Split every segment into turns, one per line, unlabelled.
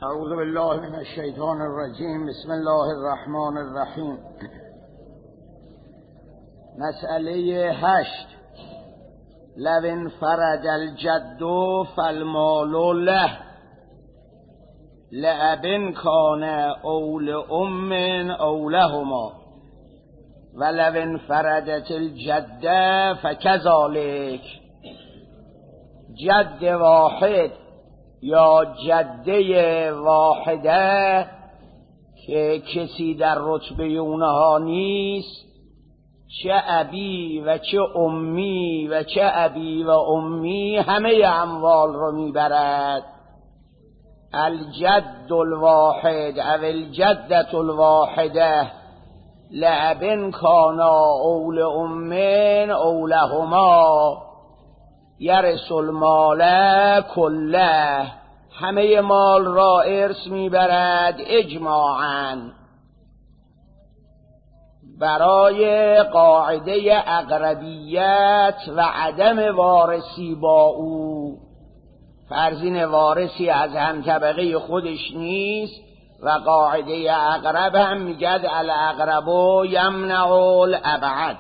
اعوذ بالله من الشیطان الرجیم. بسم الله الرحمن الرحیم. مسئله 8. لو انفرد الجد فالمال له لأب کان او لأم او لهما ولو انفردت الجده فکذالک. جد واحد یا جده واحده که کسی در رتبه اونها نیست، چه ابی و چه امی و چه ابی و امی همه اموال رو میبرد. الجد الواحد او الجدة الواحده لأب کانا او لأم او لهما یرث المال کله. همه مال را ارث میبرد اجماعاً. برای قاعده اقربیت و عدم وارثی با او، فرزین وارثی از هم طبقه خودش نیست و قاعده اقرب هم میگد الاقرب یمنع الابعد.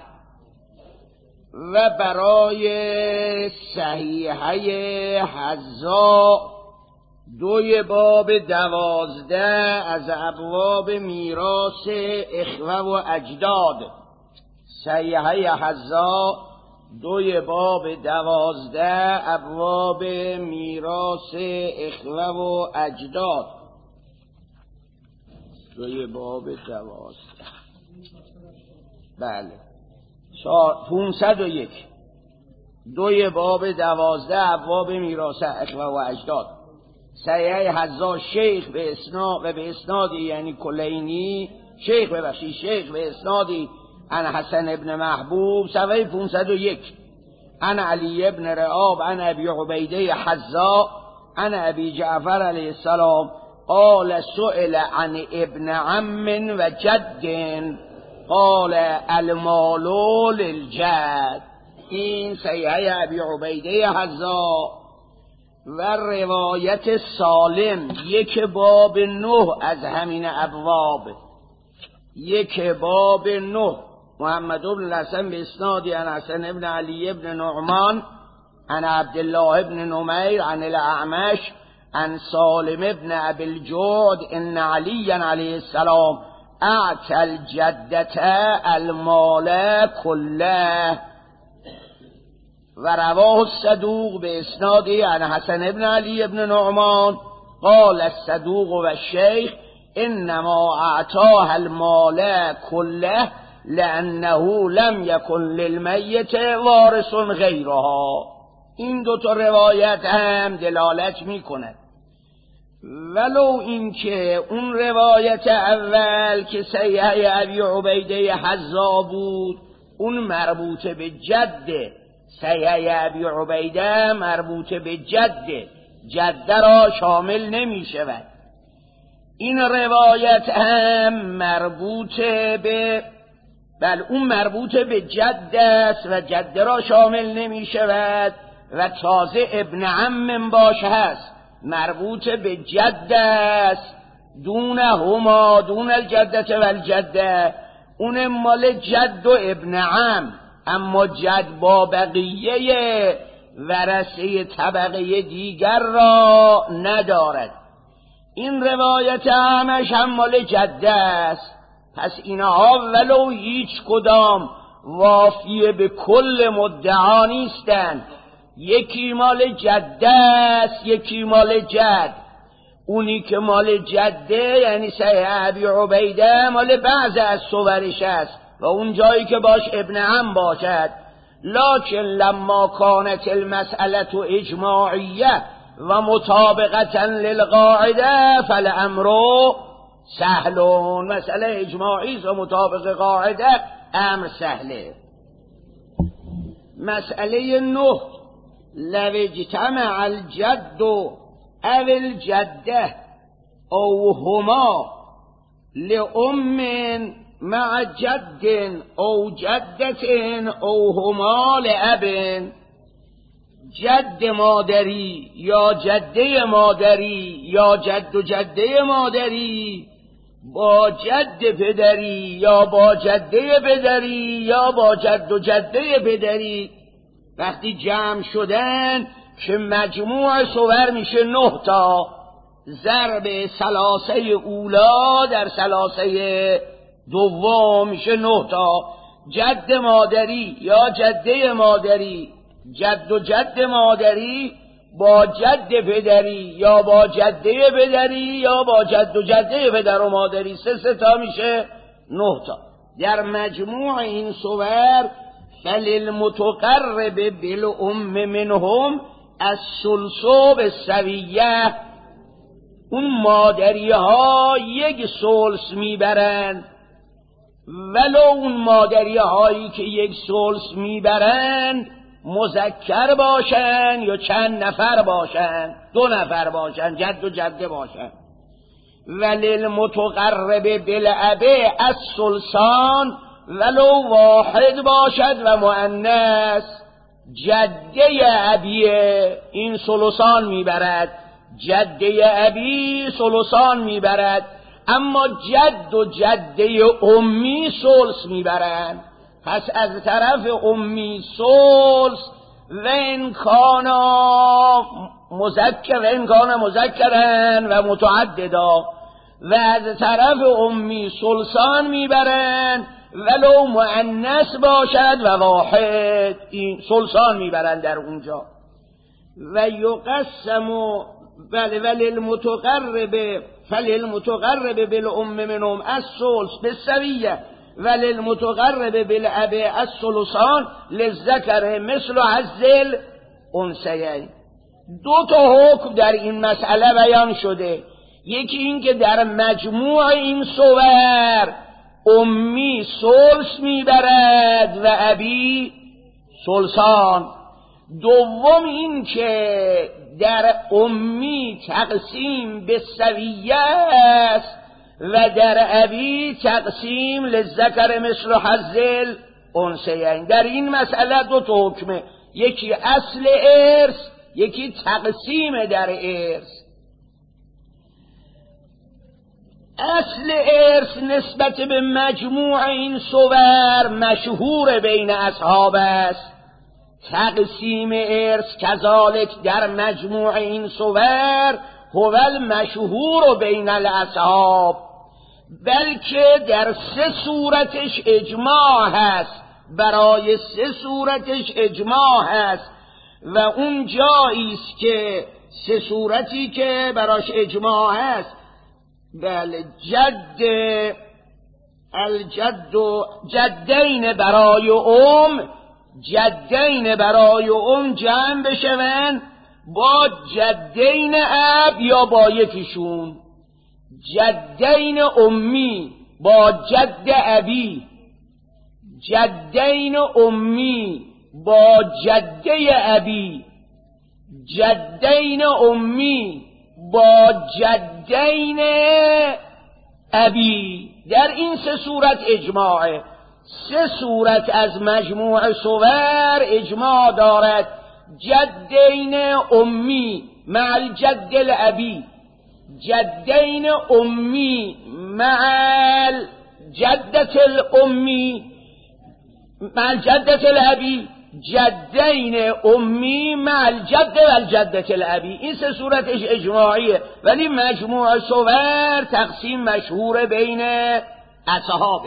و برای صحیحه حذا 2 باب 12 از ابواب میراث اخوه و اجداد. صحیحه حذا 2 باب 12 ابواب میراث اخوه و اجداد. 2 باب 12. بله 501. 2 باب 12 ابواب میراث اخوه و اجداد. صحیح حذا شیخ به اسنادی یعنی کلینی شیخ به اسنادی عن حسن ابن محبوب صفحه 501 عن علی ابن رعاب عن ابی عبیده حذا عن ابی جعفر علیه السلام قال سئل عن ابن عم و جد قال المال للجد. این صحیحه ابی عبیده حذا. و روایت سالم 1 باب 9 از همین ابواب. 1 باب 9 محمد بن الحسن به اسنادی عن حسن ابن علی ابن نعمان عن عبدالله ابن نمیر عن الاعمش عن سالم ابن ابی الجعد ان علی علیه السلام اعطى الجدة المال كله. و رواه الصدوق به اسنادی عن حسن ابن علی ابن نعمان قال الصدوق و الشیخ انما اعطاها المال كله لانه لم يكن للمیت وارث غیرها. این 2 روایت هم دلالت میکند، ولو اینکه اون روایت اول که صحیحه ابی عبیده حذا بود اون مربوط به جده. صحیحه ابی عبیده مربوط به جده را شامل نمی شود. این روایت هم مربوط به اون مربوط به جده است و جده را شامل نمی شود و تازه ابن عم باش هست، مربوط به جده است. دونهما دون الجدة و الجده، اون مال جد و ابن عم، اما جد با بقیه ورثه طبقه دیگر را ندارد. این روایت همش هم مال جده است. پس اینها ولو هیچ کدام وافیه به کل مدعا نیستند. یکی مال جده است، یکی مال جد. اونی که مال جده یعنی صحیح ابی عبیده مال بعض از صورش است و اون جایی که باش ابن عم باشد. لکن لما کانت المسئله اجماعیه و مطابقتا للقاعده فالامر سهل. مسئله اجماعی و مطابق قاعده امر سهله. مسئله 9. لو اجتمع الجد او الجده او هما لأم مع جد او جدة او هما لأب. جد مادری یا جده مادری یا جد و جده مادری با جد پدری یا با جده پدری یا با جد و جده پدری وقتی جمع شدن که مجموع صور میشه 9 تا ضرب ثلاثه اولا در ثلاثه دوم میشه 9 تا. جد مادری یا جده مادری، جد و جد مادری با جد پدری یا با جده پدری یا با جد و جده پدر و مادری 3 تا میشه 9 تا. در مجموع این صور فللمتقرب بالام منهم الثلث بالسویه، اون مادری ها 1 ثلث میبرن، ولو اون مادری هایی که 1 ثلث میبرن مذکر باشن یا چند نفر باشن، 2 نفر باشن، جد و جده باشن. وللمتقرب بالاب الثلثان، ولو واحد باشد و مؤنث. جده ابیه این ثلثان میبرد، جده ابی ثلثان میبرد، اما جد و جده امی ثلث میبرند. پس از طرف امی ثلث و انکان مذکرن و متعددا، و از طرف امی ثلثان میبرند ولو مؤنث باشد و واحد، این ثلثان میبرند در اونجا. و یقسم فللمتقرب بالام منهم الثلث بالسویه وللمتقرب بالاب الثلثان للذکر مثل حظ الانثیین. 2 تا حکم در این مسئله بیان شده. یکی این که در مجموع این صور امی ثلث میبرد و ابی ثلثان. دوم این که در امی تقسیم به سویه است و در ابی تقسیم للذکر مثل حظ الانثیین. در این مسئله 2 تا حکمه، یکی اصل ارث، یکی تقسیم در ارث. اصل ارث نسبت به مجموع این صور مشهور بین اصحاب است. تقسیم ارث کذالک در مجموع این صور هو المشهور بین الاصحاب، بلکه در 3 صورتش اجماع هست، برای 3 صورتش اجماع هست. و اون جایی است که 3 صورتی که براش اجماع هست، بله، جدین برای جدین برای جمع بشون با جدین اب یا با یکیشون. جدین امی با جد ابی، جدین امی با جده ابی، جدین امی با جدین ابی. در این 3 صورت اجماعه. 3 صورت از مجموع صور اجماع دارد. جدین امی مع الجد الابی، جدین امی مع الجدة الامی مع الجدة الابی، جدین امی مع الجد و الجدة الابی. این 3 صورتش اجماعیه، ولی مجموع صور تقسیم مشهور بین اصحابه.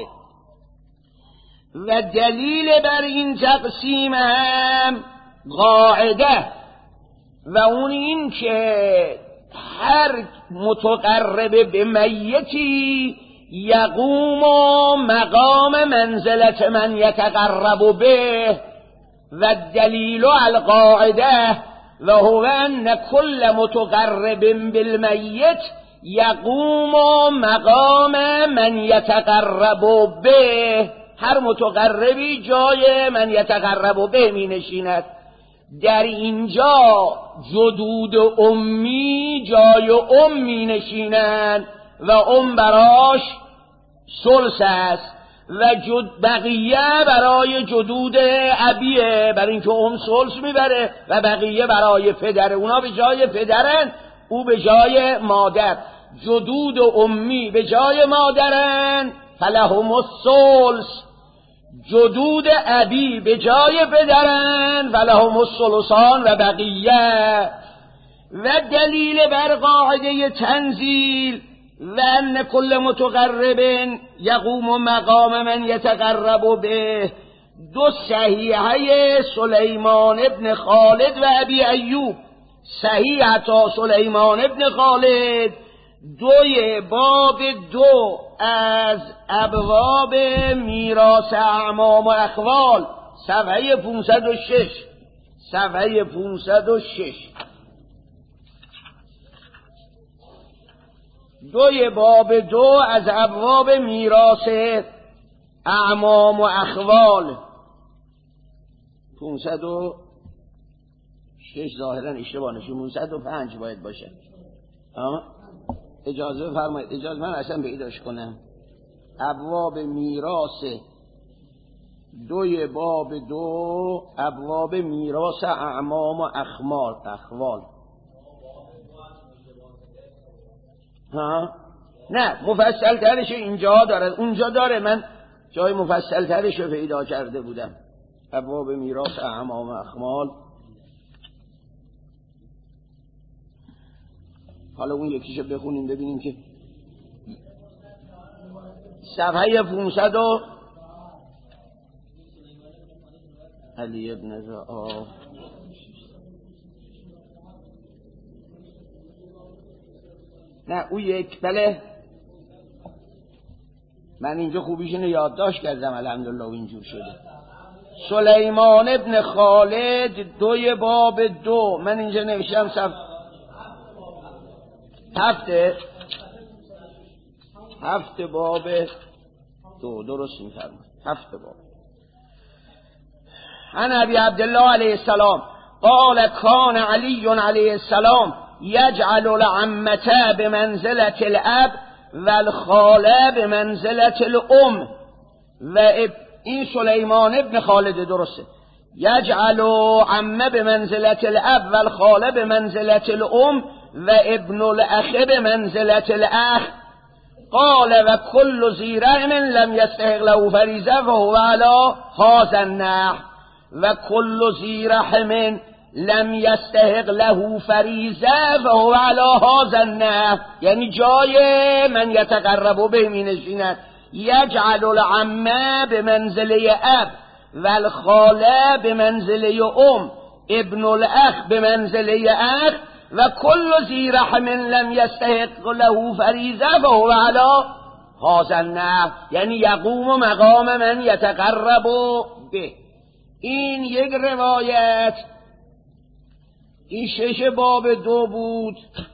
و دلیل بر این تقسیم هم قاعده، و اون این که هر متقرب به میتی یقوم مقام منزلت من یتقرب به، و الدلیل علی القاعده و هو ان کل متقرب بالمیت یقوم مقام من یتقرب به. هر متقربی جای من یتقرب به می نشیند. در اینجا جدود امی جای می نشینند و براش ثلث است، و بقیه برای جدود ابیه، برای اینکه سلس میبره، و بقیه برای پدره. اونا به جای پدرن، او به جای مادر. جدود و امی به جای مادرن، فلهم الثلث. جدود ابی به جای پدرن، فلهم الثلثان و بقیه. و دلیل بر قاعده تنزیل و ان کل متقرب یقوم مقام من یتقرب به، دو صحیحه سلیمان ابن خالد و ابی ایوب. صحیحتا سلیمان ابن خالد، دوی باب 2 از ابواب میراث اعمام و اخوال، صفحه 506. صفحه 506 دوی باب 2 از ابواب میراث اعمام و اخوال. 506 ظاهرا اشتباه نشه، 505 باید باشه. اجازه فرمایید، اجازه من اصلا پیداش کنم. ابواب میراث، دوی باب 2 ابواب میراث اعمام و اخوال. نه مفصل ترش اینجا داره، اونجا داره، من جای مفصل ترش رو پیدا کرده بودم. ابواب میراث اعمام و اخوال. حالا اون یکیشو بخونیم ببینیم که صفحه 500 علی ابن رعا. نه او یک، بله من اینجا خوبیشونو یادداشت کردم الحمدلله و اینجور شده. سلیمان ابن خالد، دوی باب 2، من اینجا نوشتم هفته باب 2، درست می‌فرمایید، هفته باب. عن ابی عبدالله علیه السلام قال کان علی علیه السلام یجعل العمته بمنزلة الاب والخاله بمنزلة الام. و این سلیمان ابن خالد درسته. یجعل عمه بمنزلة الاب والخاله بمنزلة الام و ابن الاخ بمنزلة الاخ. قال و كل ذی رحم لم یستحق له فریضه فهو علی هذا النحو. و كل ذی رحم لم یستحق له فریضه فهو علی هذا النحو، یعنی جای من یتقرب به مینشیند. یجعل العمه بمنزله اب و الخاله بمنزله ام، ابن الاخ بمنزله اخ. و کل ذی رحم لم یستحق له فریضه فهو علی هذا النحو، یعنی یقوم مقام من یتقرب به. این یک روایت، این 6 باب 2 بود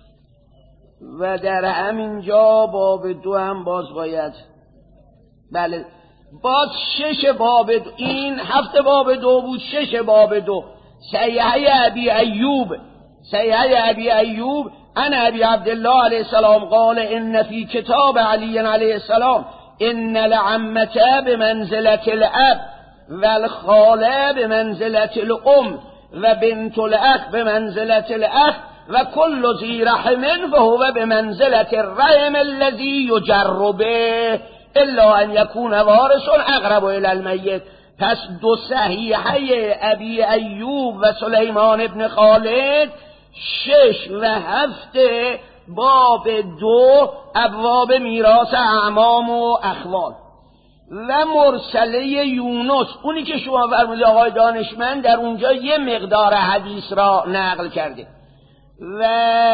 و در همینجا باب 2 هم باز باید، بله باز 6 باب 2، این 7 باب 2 بود، 6 باب 2. صحیحه ابی ایوب، صحیحه ابی ایوب عن ابی عبدالله علیه السلام قال ان فی کتاب علی علیه السلام ان العمته بمنزلة الاب والخاله بمنزلة الام و بنت الاخ بمنزلة الاخ و كل ذی رحم فهو بمنزلة الرحم الذی یجر به الا ان یکون وارث اقرب الی المیت. پس دو صحیحه ابی ایوب و سلیمان ابن خالد 6 و 7 باب 2 ابواب میراث اعمام و اخوال. و مرسله یونس، اونی که شما فرمودید آقای دانشمند در اونجا یه مقدار حدیث را نقل کرده. و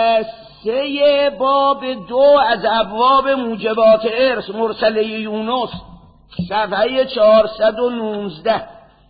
3 باب 2 از ابواب موجبات ارث، مرسله یونس، صفحه 419.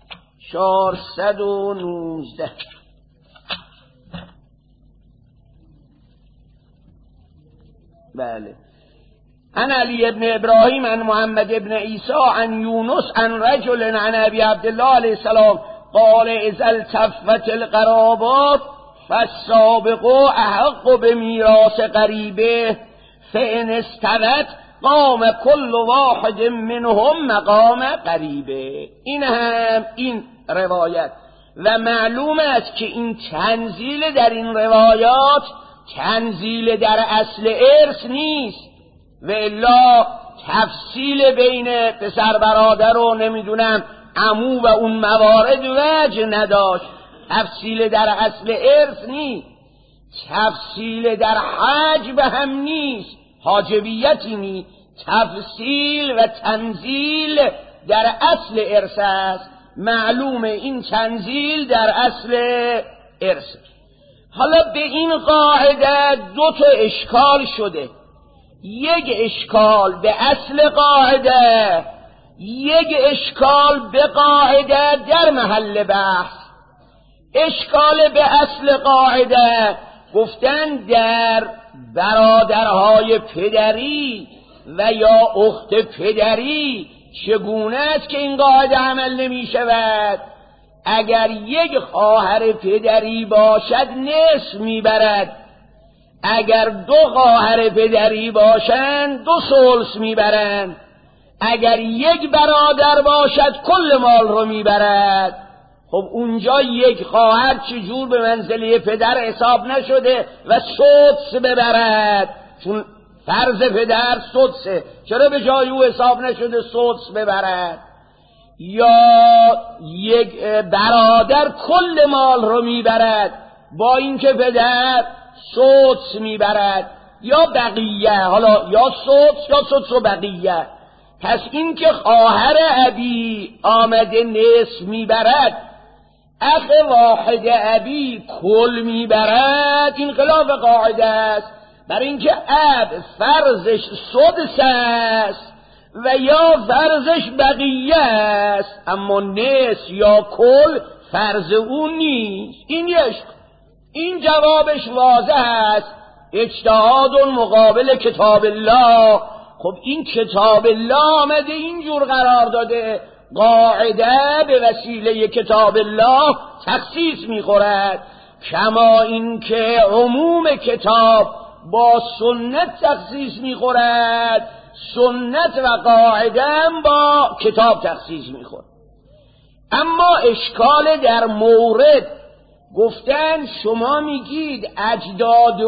بله. عن علی ابن ابراهیم عن محمد ابن عیسی عن یونس عن رجل عن ابی عبدالله علیه السلام قال اذا التفت القرابات فالسابق احق بمیراث قریبه فان استوت قام کل واحد منهم مقام قریبه. این روایت و معلوم است که این تنزیل در این روایات تنزیل در اصل ارث نیست، و الا تفصیل بین پسر برادر و نمیدونم عمو و اون موارد وجه نداشت. تفصیل در اصل ارث نیست، تفصیل در حجب هم نیست، حاجبیتی نیست، تفصیل و تنزیل در اصل ارث است. معلومه این تنزیل در اصل ارث. حالا به این قاعده دو تا اشکال شده، یک اشکال به اصل قاعده، یک اشکال به قاعده در محل بحث. اشکال به اصل قاعده گفتن در برادرهای پدری و یا اخت پدری چگونه است که این قاعده عمل نمی شود؟ اگر یک خواهر پدری باشد نصف می برد، اگر دو خواهر پدری باشند دو ثلث می برند، اگر یک برادر باشد کل مال رو می برد. خب اونجا یک خواهر چجور به منزله پدر حساب نشده و سدس ببرد؟ چون فرض پدر سدسه، چرا به جای او حساب نشده سدس ببرد؟ یا یک برادر کل مال رو میبرد با اینکه پدر سدس میبرد، یا بقیه، حالا یا سدس و بقیه. پس این که خواهر ابی آمده نصف میبرد، اخ واحد ابی کل میبرد، این خلاف قاعده است. برای اینکه اب فرضش سدس است و یا فرضش بقیه است، اما نصف یا کل فرض اون نیست. این جوابش واضح است، اجتهاد مقابل کتاب الله. خب این کتاب الله آمده اینجور قرار داده، قاعده به وسیله کتاب الله تخصیص میخورد، کما اینکه عموم کتاب با سنت تخصیص میخورد، سنت و قاعده هم با کتاب تخصیص میخورد. اما اشکال در مورد گفتن شما میگید اجداد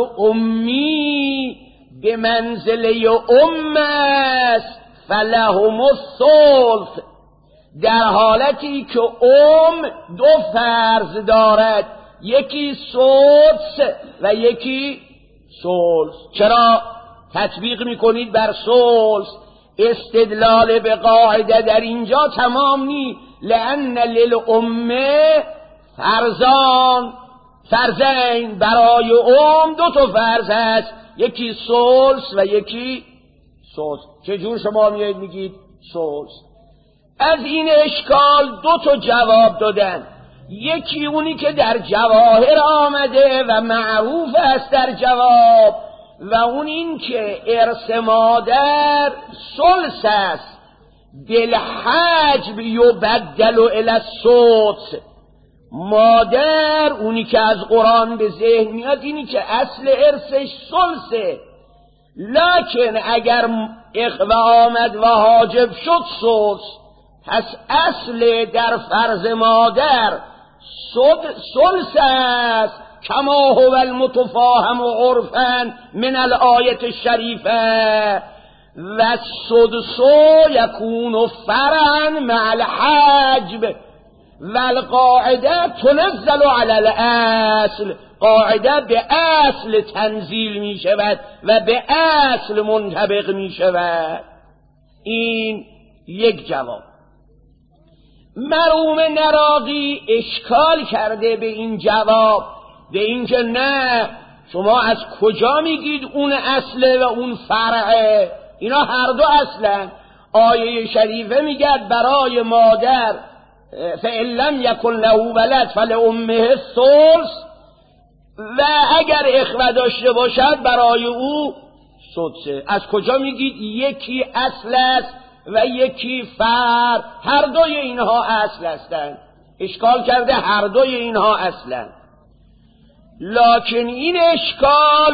امی به منزله ام است فلهم الثلث، در حالتی که ام دو فرض دارد، یکی سدس و یکی ثلث. چرا تطبیق میکنید بر ثلث؟ استدلال به قاعده در اینجا تمام نی، لأن للأمه فرزین، برای ام دو تا فرض هست، یکی ثلث و یکی سدس. چجور شما میگید ثلث؟ از این اشکال دو تا جواب دادن، یکی اونی که در جواهر آمده و معروف است در جواب، و اون این که ارث مادر ثلث است، بالحجب یبدل الی السدس. مادر اونی که از قرآن به ذهن میاد اینی که اصل ارثش ثلثه، لکن اگر اخوه آمد و حاجب شد ثلث، پس اصل در فرض مادر ثلث است، کما هو المتفاهم عرفا من الآیت الشریفه، و السدس یکون فرعا مع الحجب و القاعده تنزل علی الاصل. قاعده به اصل تنزیل می شود و به اصل منطبق می شود. این یک جواب. مرحوم نراقی اشکال کرده به این جواب، به اینکه نه شما از کجا میگید اون اصله و اون فرعه؟ اینا هر دو اصلن. آیه شریفه میگه برای مادر فإن لم یکن له ولد فلأمه الثلث، و اگر اخوه داشته باشد برای او سدسه. از کجا میگید یکی اصل است و یکی فرع؟ هر دوی اینها اصل هستند. اشکال کرده هر دوی اینها اصلند. لکن این اشکال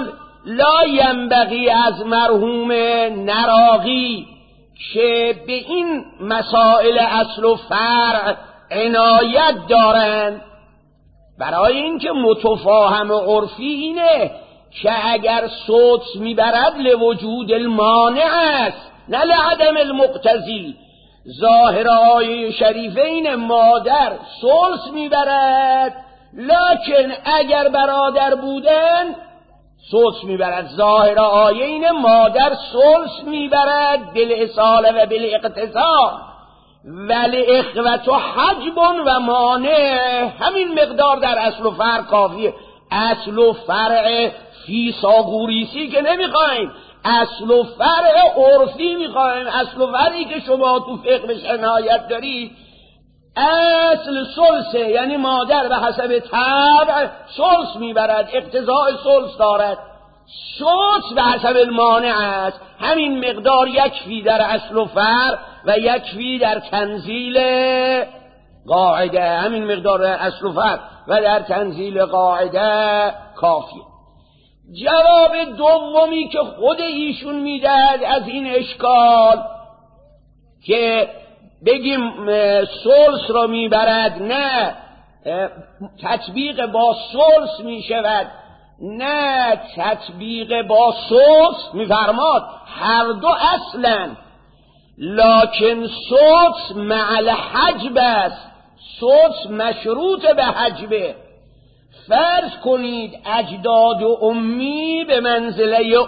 لا ینبغی از مرحوم نراقی که به این مسائل اصل و فرع عنایت دارند، برای اینکه متفاهم عرفی اینه که اگر صوت میبرد لوجود المانع است نه لعدم المقتضی. ظاهر آیه شریفه اینه مادر ثلث میبرد، لکن اگر برادر بودن ثلث میبرد. ظاهر آیه اینه مادر ثلث میبرد بالاصاله و بالاقتضاء، ولی اخوت و حجب و مانع، همین مقدار در اصل و فرع کافیه. اصل و فرع فیثاغوریسی که نمیخوایم، اصل و فرع عرفی میخوایم. اصل و فرعی که شما تو فقه بهش عنایت دارید اصل ثلثه، یعنی مادر به حسب طبع ثلث میبرد، اقتضاء ثلث دارد. ثلث به حسب المانع است، همین مقدار یکفی در اصل و فرع و یکفی در تنزیل قاعده. همین مقدار در اصل و فرع و در تنزیل قاعده کافیه. جواب دومی که خود ایشون میدهد از این اشکال که بگیم ثلث را میبرد، نه تطبیق با ثلث میشود، نه تطبیق با ثلث میفرماد هر دو اصلا، لکن ثلث مع الحجب است. ثلث مشروط به حجبه. فرض کنید اجداد و امی به منزله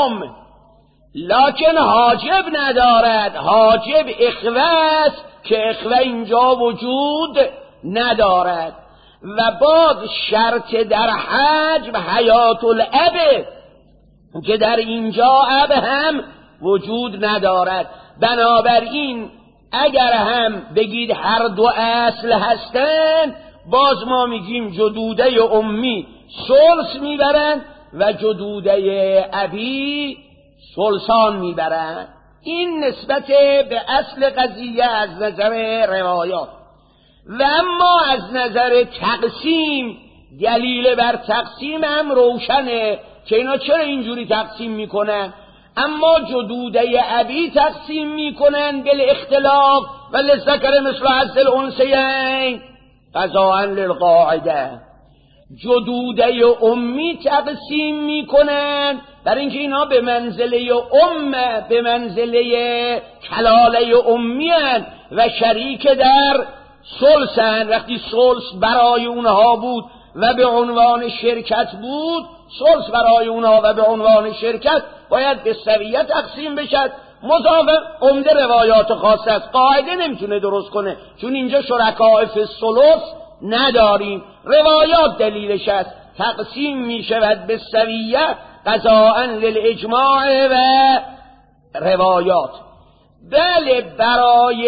لکن حاجب ندارد، حاجب اخوه است که اخوه اینجا وجود ندارد. و باز شرط در حجب حیات الاب که در اینجا اب هم وجود ندارد. بنابراین اگر هم بگید هر دو اصل هستند، باز ما میگیم جدوده امی ثلث میبرند و جدوده ابی ثلثان میبرند. این نسبت به اصل قضیه از نظر روایات. و اما از نظر تقسیم، دلیل بر تقسیم هم روشنه که اینا چرا اینجوری تقسیم میکنن. اما جدوده ابی تقسیم میکنن بالاختلاف و للذکر مثل حظ الانثیین قضاء للقاعده. جدوده امی تقسیم میکنن برای اینکه اینا به منزله امه، به منزله کلاله امی هن و شریک در ثلثن. وقتی ثلث برای اونها بود و به عنوان شرکت بود، ثلث برای اونها و به عنوان شرکت باید به سویه تقسیم بشد. مضافه عمده روایات خاصه است، قاعده نمیتونه درست کنه، چون اینجا شرکاء فی الثلث نداریم. روایات دلیلش است، تقسیم میشود به سویه قضاء للاجماع و روایات. بله، برای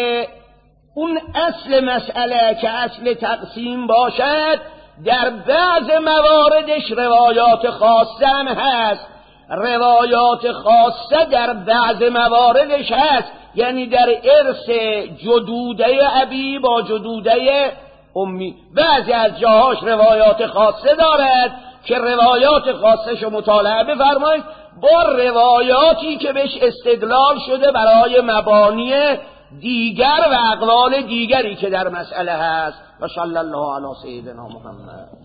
اون اصل مسئله که اصل تقسیم باشد در بعض مواردش روایات خاصه هم هست. روایات خاصه در بعض مواردش هست، یعنی در ارث جدوده ابی با جدوده امی بعضی از جاهاش روایات خاصه دارد که روایات خاصش مطالعه بفرمایید با روایاتی که بهش استدلال شده برای مبانی دیگر و اقوال دیگری که در مسئله هست. و صلی الله علی سیدنا محمد.